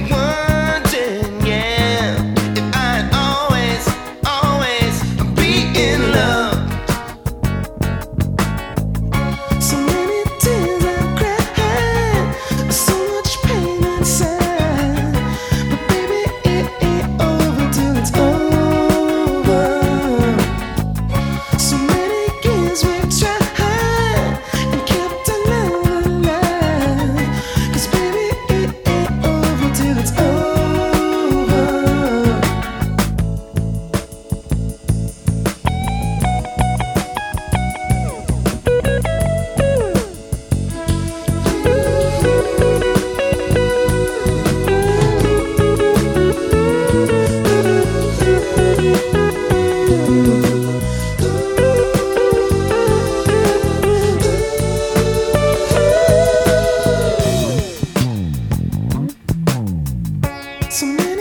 wondering, yeah, if I'd always, always be in love. So many tears I've cried, so much pain inside, but baby, it ain't over till it's over. So many years we've tried and kept our love alive, 'cause baby, it ain't over till it's over. So many